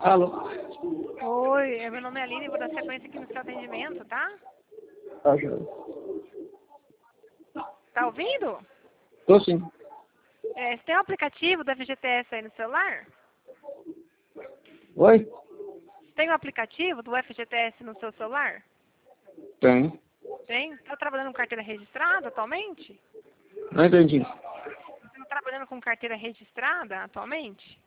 Alô? Oi, meu nome é Aline, vou dar sequência aqui no seu atendimento, tá? Tá, joia. Tá ouvindo? Tô sim. Você tem um aplicativo da FGTS aí no celular? Oi? Tem um aplicativo do FGTS no seu celular? Tem. Tem? Tá trabalhando com carteira registrada atualmente? Não entendi. Você tá trabalhando com carteira registrada atualmente?